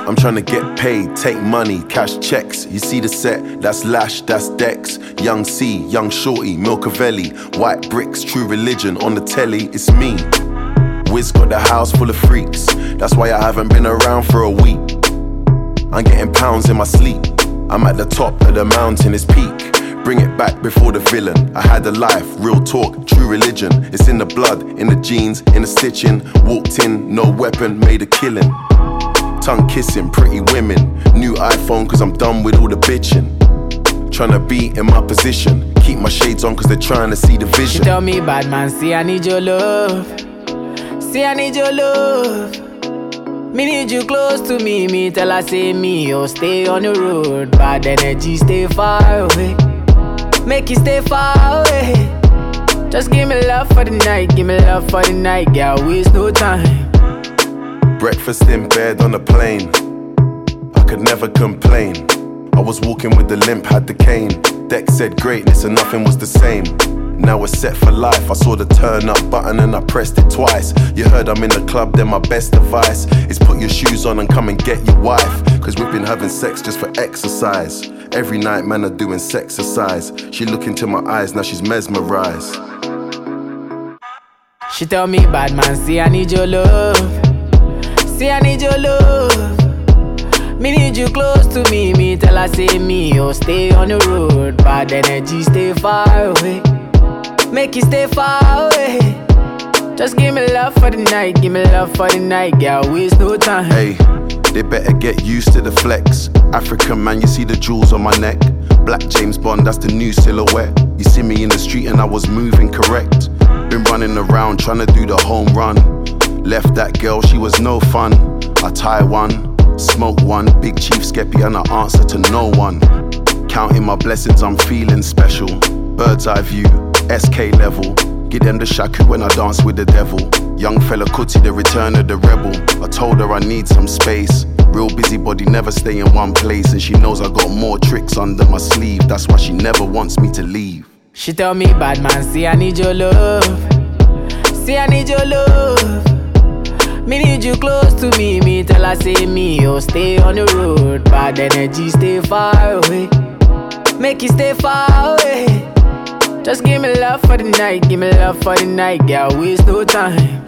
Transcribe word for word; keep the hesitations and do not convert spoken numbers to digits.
I'm trying to get paid, take money, cash checks. You see the set, that's Lash, that's Dex. Young C, Young Shorty, Milcavelli. White bricks, True Religion, on the telly, it's me. Wiz got the house full of freaks. That's why I haven't been around for a week. I'm getting pounds in my sleep. I'm at the top of the mountain, it's peak. Bring it back before the villain. I had a life, real talk, true religion. It's in the blood, in the jeans, in the stitching. Walked in, no weapon, made a killing. Tongue kissing, pretty women. New iPhone cause I'm done with all the bitching. Tryna be in my position. Keep my shades on cause they're trying to see the vision. She tell me, bad man, see I need your love. See I need your love. Me need you close to me. Me tell her say me, oh stay on the road. Bad energy, stay far away. Make you stay far away. Just give me love for the night. Give me love for the night. Girl, waste no time. Breakfast in bed on a plane. I could never complain. I was walking with the limp, had the cane. Deck said greatness and nothing was the same. Now we're set for life. I saw the turn up button and I pressed it twice. You heard I'm in the club, then my best advice is put your shoes on and come and get your wife. Cause we've been having sex just for exercise. Every night man are doing sexercise. She look into my eyes, now she's mesmerized. She tell me, bad man, see I need your love. See I need your love. Me need you close to me. Me tell her say me, oh stay on the road. Bad energy, stay far away. Make you stay far away. Just give me love for the night. Give me love for the night. Girl, waste no time. Hey, they better get used to the flex. African man, you see the jewels on my neck. Black James Bond, that's the new silhouette. You see me in the street and I was moving correct. Been running around trying to do the home run. Left that girl, she was no fun. I tie one, smoke one. Big Chief Skeppy and I answer to no one. Counting my blessings, I'm feeling special. Bird's eye view, S K level. Give them the shaku when I dance with the devil. Young fella Kuti, the return of the rebel. I told her I need some space. Real busybody, never stay in one place. And she knows I got more tricks under my sleeve. That's why she never wants me to leave. She tell me, bad man, see I need your love. See I need your love. Me need you close to me. Me tell her say me, oh stay on the road. Bad energy, stay far away. Make you stay far away. Just give me love for the night. Give me love for the night. Girl, waste no time.